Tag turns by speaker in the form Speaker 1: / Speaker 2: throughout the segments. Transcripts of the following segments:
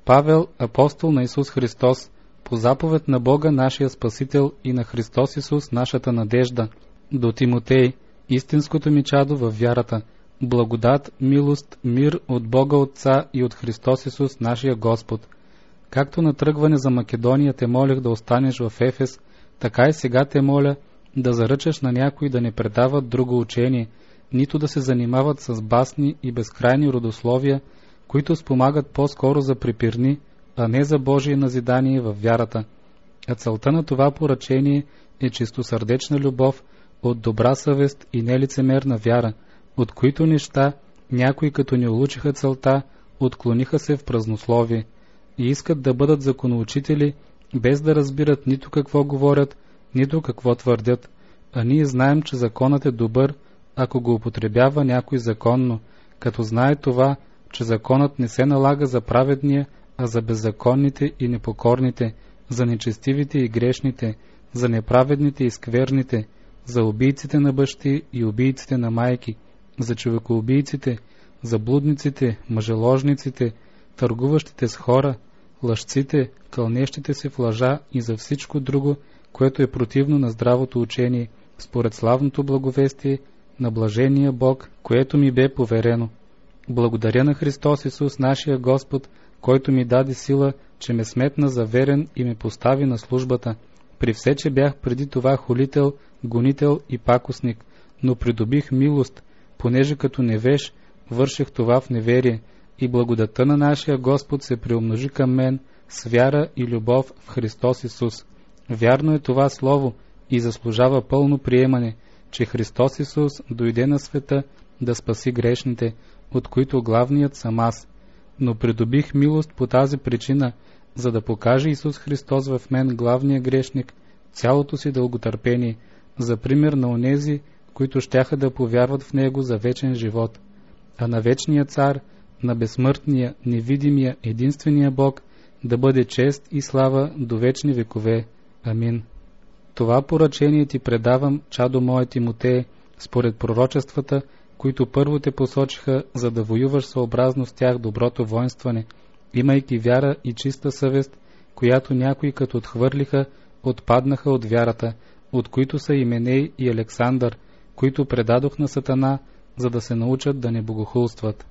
Speaker 1: Павел, апостол на Исус Христос, по заповед на Бога нашия Спасител и на Христос Исус нашата надежда, до Тимотей, истинското ми чадо във вярата, благодат, милост, мир от Бога Отца и от Христос Исус нашия Господ. Както на тръгване за Македония те молех да останеш в Ефес, така и сега те моля да заръчаш на някой да не предават друго учение, нито да се занимават с басни и безкрайни родословия, които спомагат по-скоро за препирни, а не за Божие назидание във вярата. А целта на това поръчение е чистосърдечна любов, от добра съвест и нелицемерна вяра, от които неща някои като не улучиха целта, отклониха се в празнословие и искат да бъдат законоучители, без да разбират нито какво говорят, нито какво твърдят. А ние знаем, че законът е добър, ако го употребява някой законно, като знае това, че законът не се налага за праведния, а за беззаконните и непокорните, за нечестивите и грешните, за неправедните и скверните, за убийците на бащи и убийците на майки, за човекоубийците, за блудниците, мъжеложниците, търгуващите с хора, лъжците, кълнещите се в лъжа и за всичко друго, което е противно на здравото учение, според славното благовестие на блажения Бог, което ми бе поверено. Благодаря на Христос Исус, нашия Господ, който ми даде сила, че ме сметна за верен и ме постави на службата. При все, че бях преди това хулител, гонител и пакостник, но придобих милост, понеже като невеж върших това в неверие, и благодата на нашия Господ се приумножи към мен с вяра и любов в Христос Исус. Вярно е това слово и заслужава пълно приемане, че Христос Исус дойде на света да спаси грешните, от които главният съм аз. Но придобих милост по тази причина, за да покаже Исус Христос в мен, главния грешник, цялото си дълготърпение, за пример на онези, които щяха да повярват в Него за вечен живот. А на вечния цар, на безсмъртния, невидимия, единствения Бог, да бъде чест и слава до вечни векове. Амин. Това поръчение ти предавам, чадо мое Тимотее, според пророчествата, които първо те посочиха, за да воюваш съобразно с тях доброто воинстване, имайки вяра и чиста съвест, която някои като отхвърлиха, отпаднаха от вярата, от които са Именей и Александър, които предадох на Сатана, за да се научат да не богохулстват.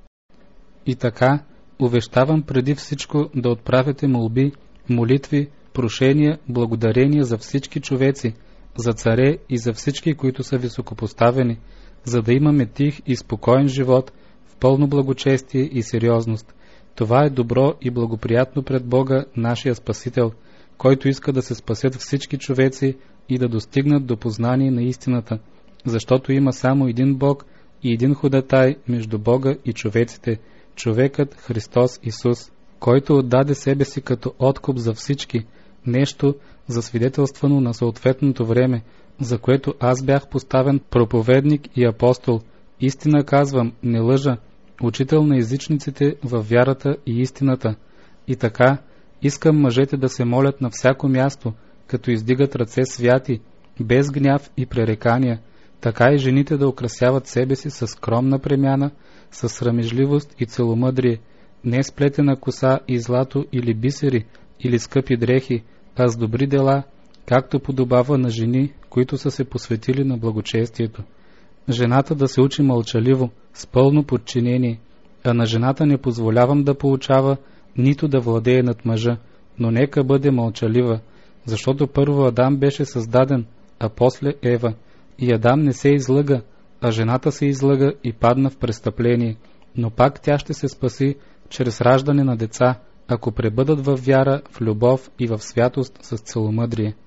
Speaker 1: И така, увещавам преди всичко да отправяте молби, молитви, прошения, благодарения за всички човеци, за царе и за всички, които са високопоставени, за да имаме тих и спокоен живот в пълно благочестие и сериозност. Това е добро и благоприятно пред Бога, нашия Спасител, който иска да се спасят всички човеци и да достигнат до познание на истината, защото има само един Бог и един ходатай между Бога и човеците, човекът Христос Исус, който отдаде себе си като откуп за всички, нещо засвидетелствано на съответното време, за което аз бях поставен проповедник и апостол. Истина казвам, не лъжа, учител на езичниците във вярата и истината. И така, искам мъжете да се молят на всяко място, като издигат ръце святи, без гняв и пререкания, така и жените да украсяват себе си със скромна премяна, със срамежливост и целомъдрие, не с плетена коса и злато или бисери, или скъпи дрехи, а с добри дела, както подобава на жени, които са се посветили на благочестието. Жената да се учи мълчаливо, с пълно подчинение, а на жената не позволявам да поучава, нито да владее над мъжа, но нека бъде мълчалива, защото първо Адам беше създаден, а после Ева. И Адам не се излъга, а жената се излъга и падна в престъпление, но пак тя ще се спаси чрез раждане на деца, ако пребъдат във вяра, в любов и в святост с целомъдрие.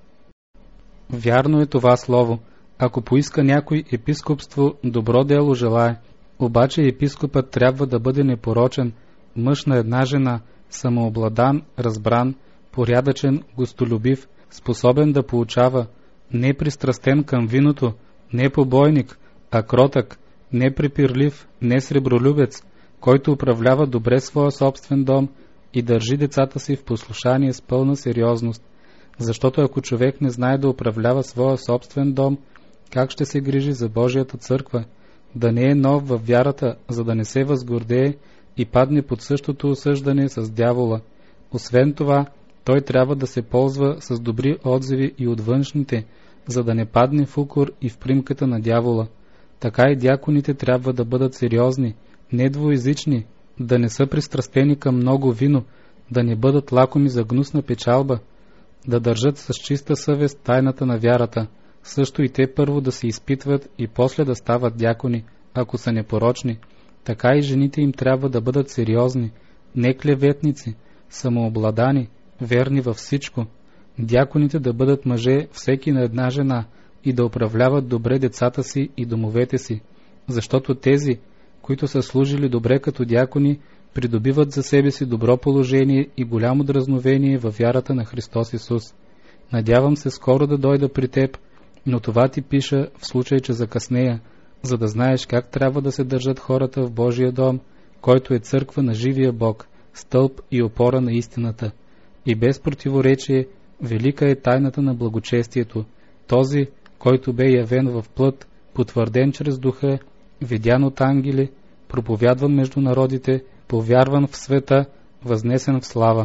Speaker 1: Вярно е това слово. Ако поиска някой епископство, добро дело желае, обаче епископът трябва да бъде непорочен, мъж на една жена, самообладан, разбран, порядъчен, гостолюбив, способен да поучава, не пристрастен към виното, не побойник, а кротък, не препирлив, не сребролюбец, който управлява добре своя собствен дом и държи децата си в послушание с пълна сериозност. Защото ако човек не знае да управлява своя собствен дом, как ще се грижи за Божията църква? Да не е нов във вярата, за да не се възгордее, и падне под същото осъждане с дявола. Освен това, той трябва да се ползва с добри отзиви и от външните, за да не падне в укор и в примката на дявола. Така и дяконите трябва да бъдат сериозни, не двуезични, да не са пристрастени към много вино, да не бъдат лакоми за гнусна печалба, да държат с чиста съвест тайната на вярата, също и те първо да се изпитват и после да стават дякони, ако са непорочни. Така и жените им трябва да бъдат сериозни, не клеветници, самообладани, верни във всичко. Дяконите да бъдат мъже всеки на една жена и да управляват добре децата си и домовете си, защото тези, които са служили добре като дякони, придобиват за себе си добро положение и голямо дразновение във вярата на Христос Исус. Надявам се скоро да дойда при теб, но това ти пиша в случай, че закъснея, за да знаеш как трябва да се държат хората в Божия дом, който е църква на живия Бог, стълб и опора на истината. И без противоречие, велика е тайната на благочестието, този, който бе явен в плът, потвърден чрез духа, видян от ангели, проповядван между народите, повярван в света, възнесен в слава.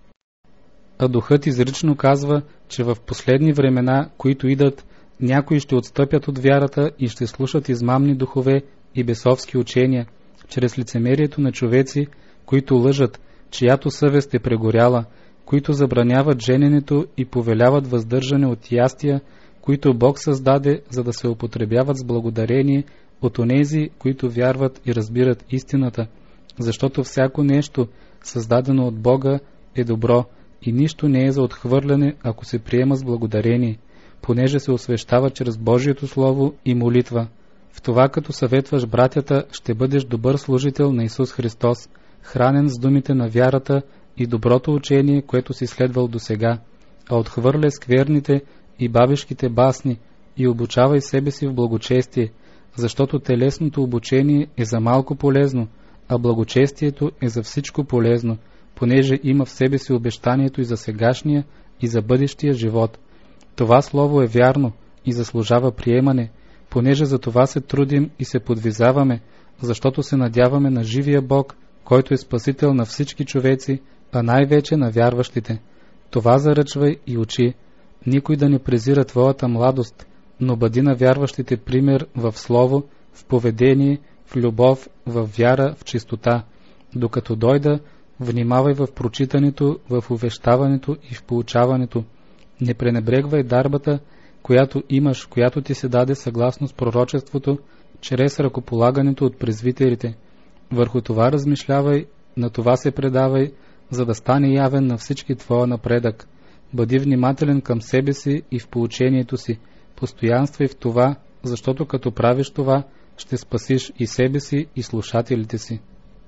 Speaker 1: А духът изрично казва, че в последни времена, които идат, някои ще отстъпят от вярата и ще слушат измамни духове и бесовски учения, чрез лицемерието на човеци, които лъжат, чиято съвест е прегоряла, които забраняват жененето и повеляват въздържане от ястия, които Бог създаде, за да се употребяват с благодарение от онези, които вярват и разбират истината, защото всяко нещо, създадено от Бога, е добро и нищо не е за отхвърляне, ако се приема с благодарение, понеже се освещава чрез Божието Слово и молитва. В това, като съветваш братята, ще бъдеш добър служител на Исус Христос, хранен с думите на вярата и доброто учение, което си следвал досега, а отхвърля скверните и бабешките басни и обучавай себе си в благочестие, защото телесното обучение е за малко полезно, а благочестието е за всичко полезно, понеже има в себе си обещанието и за сегашния, и за бъдещия живот. Това слово е вярно и заслужава приемане, понеже за това се трудим и се подвизаваме, защото се надяваме на живия Бог, който е спасител на всички човеци, а най-вече на вярващите. Това заръчвай и учи. Никой да не презира твоята младост, но бъди на вярващите пример в слово, в поведение, в любов, в вяра, в чистота. Докато дойда, внимавай в прочитането, в увещаването и в поучаването. Не пренебрегвай дарбата, която имаш, която ти се даде съгласно с пророчеството, чрез ръкополагането от презвитерите. Върху това размишлявай, на това се предавай, за да стане явен на всички твоя напредък. Бъди внимателен към себе си и в поучението си. Постоянствай в това, защото като правиш това, ще спасиш и себе си, и слушателите си.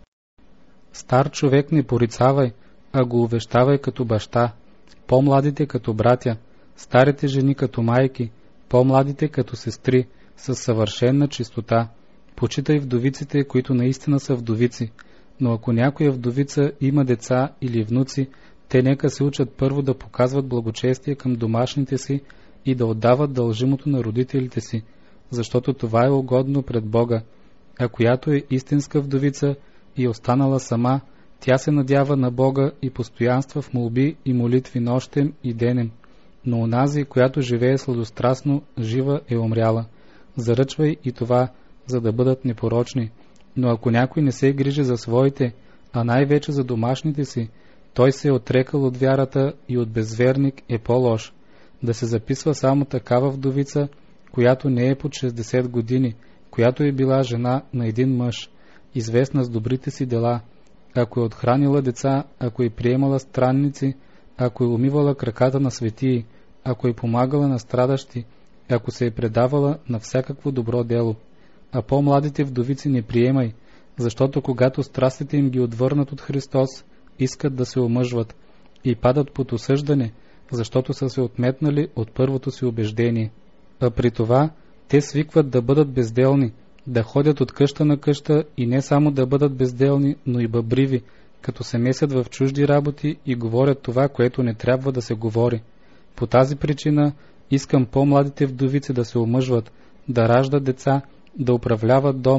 Speaker 1: Стар човек не порицавай, а го увещавай като баща, по-младите като братя, старите жени като майки, по-младите като сестри, със съвършена чистота. Почитай вдовиците, които наистина са вдовици, но ако някоя вдовица има деца или внуци, те нека се учат първо да показват благочестие към домашните си и да отдават дължимото на родителите си, защото това е угодно пред Бога. А която е истинска вдовица и останала сама, тя се надява на Бога и постоянства в молби и молитви нощем и денем. Но онази, която живее сладострастно, жива е умряла. Заръчвай и това, за да бъдат непорочни. Но ако някой не се грижи за своите, а най-вече за домашните си, той се е отрекал от вярата и от безверник е по-лош. Да се записва само такава вдовица, която не е под 60 години, която е била жена на един мъж, известна с добрите си дела, ако е отхранила деца, ако е приемала странници, ако е умивала краката на светии, ако е помагала на страдащи, ако се е предавала на всякакво добро дело. А по-младите вдовици не приемай, защото когато страстите им ги отвърнат от Христос, искат да се омъжват и падат под осъждане, защото са се отметнали от първото си убеждение. А при това те свикват да бъдат безделни, да ходят от къща на къща и не само да бъдат безделни, но и бъбриви, като се месят в чужди работи и говорят това, което не трябва да се говори. По тази причина искам по-младите вдовици да се омъжват, да раждат деца, да управляват дом,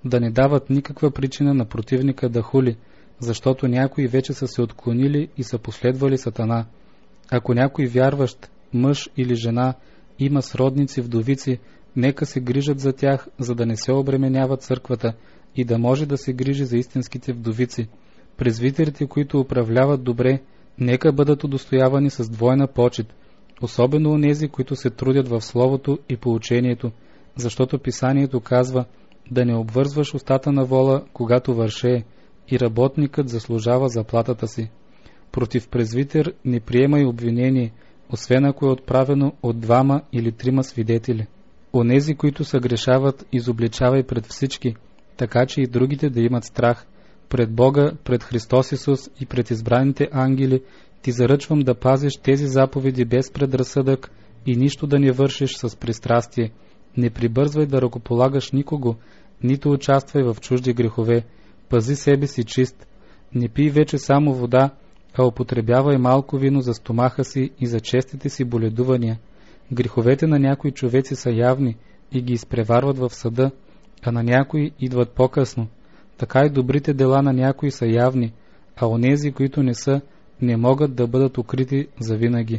Speaker 1: да не дават никаква причина на противника да хули, защото някои вече са се отклонили и са последвали Сатана. Ако някой вярващ, мъж или жена, има сродници вдовици, нека се грижат за тях, за да не се обременява църквата и да може да се грижи за истинските вдовици. Презвитерите, които управляват добре, нека бъдат удостоявани с двойна почит, особено онези, които се трудят в словото и поучението, защото писанието казва да не обвързваш устата на вола, когато вършее, и работникът заслужава заплатата си. Против презвитер не приемай обвинение, освен ако е отправено от 2 или 3 свидетели. Онези, които съгрешават, изобличавай пред всички, така че и другите да имат страх. Пред Бога, пред Христос Исус и пред избраните ангели ти заръчвам да пазиш тези заповеди без предразсъдък и нищо да не вършиш с пристрастие. Не прибързвай да ръкополагаш никого, нито участвай в чужди грехове. Пази себе си чист. Не пий вече само вода, а употребявай малко вино за стомаха си и за честите си боледувания. Греховете на някои човеци са явни и ги изпреварват в съда, а на някои идват по-късно. Така и добрите дела на някои са явни, а онези, които не са, не могат да бъдат укрити завинаги.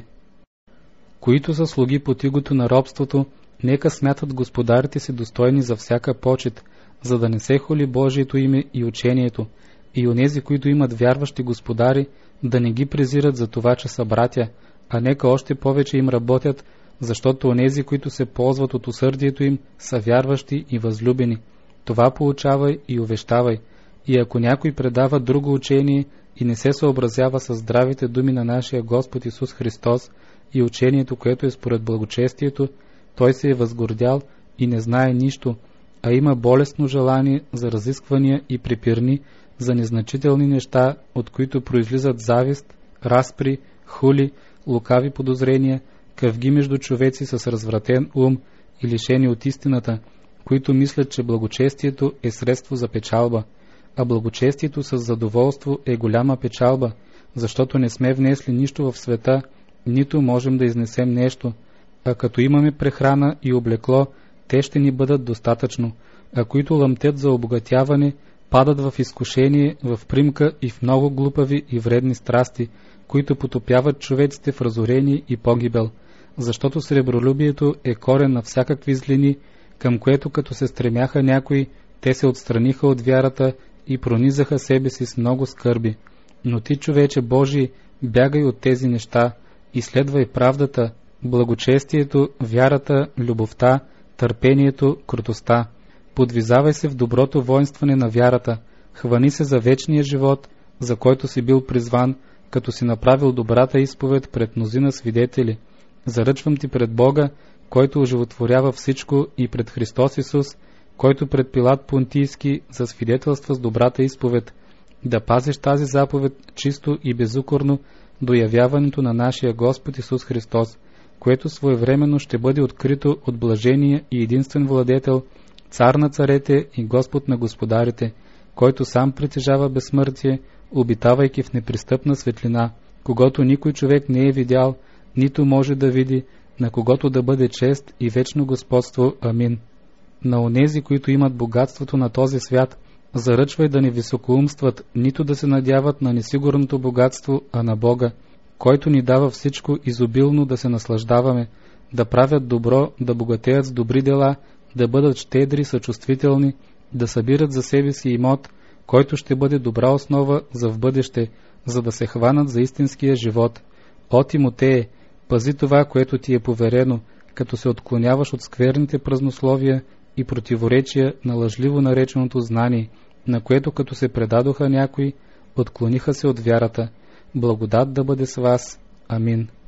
Speaker 1: Които са слуги под игото на робството, нека смятат господарите си достойни за всяка почет, за да не се хули Божието име и учението, и онези, които имат вярващи господари, да не ги презират за това, че са братя, а нека още повече им работят, защото онези, които се ползват от усърдието им, са вярващи и възлюбени. Това поучавай и увещавай. И ако някой предава друго учение и не се съобразява с здравите думи на нашия Господ Исус Христос и учението, което е според благочестието, той се е възгордял и не знае нищо, а има болестно желание за разисквания и препирни, за незначителни неща, от които произлизат завист, разпри, хули, лукави подозрения, къвги между човеци с развратен ум и лишени от истината, които мислят, че благочестието е средство за печалба, а благочестието с задоволство е голяма печалба, защото не сме внесли нищо в света, нито можем да изнесем нещо, а като имаме прехрана и облекло, те ще ни бъдат достатъчно, а които лъмтят за обогатяване, падат в изкушение, в примка и в много глупави и вредни страсти, които потопяват човеците в разорение и погибел, защото сребролюбието е корен на всякакви злини, към което като се стремяха някои, те се отстраниха от вярата и пронизаха себе си с много скърби. Но ти, човече Божий, бягай от тези неща, изследвай правдата, благочестието, вярата, любовта, търпението, кротостта. Подвизавай се в доброто воинстване на вярата, хвани се за вечния живот, за който си бил призван, като си направил добрата изповед пред мнозина свидетели. Заръчвам ти пред Бога, който оживотворява всичко, и пред Христос Исус, който пред Пилат Понтийски засвидетелства с добрата изповед, да пазиш тази заповед чисто и безукорно до явяването на нашия Господ Исус Христос, което своевременно ще бъде открито от блажения и единствен владетел, цар на царете и Господ на господарите, който сам притежава безсмъртие, обитавайки в непристъпна светлина, когато никой човек не е видял, нито може да види, на когото да бъде чест и вечно господство. Амин. На онези, които имат богатството на този свят, заръчвай да не високоумстват, нито да се надяват на несигурното богатство, а на Бога, който ни дава всичко изобилно да се наслаждаваме, да правят добро, да богатеят с добри дела, да бъдат щедри, съчувствителни, да събират за себе си имот, който ще бъде добра основа за в бъдеще, за да се хванат за истинския живот. О, Тимотее, пази това, което ти е поверено, като се отклоняваш от скверните празнословия и противоречия на лъжливо нареченото знание, на което като се предадоха някои, отклониха се от вярата. Благодат да бъде с вас. Амин.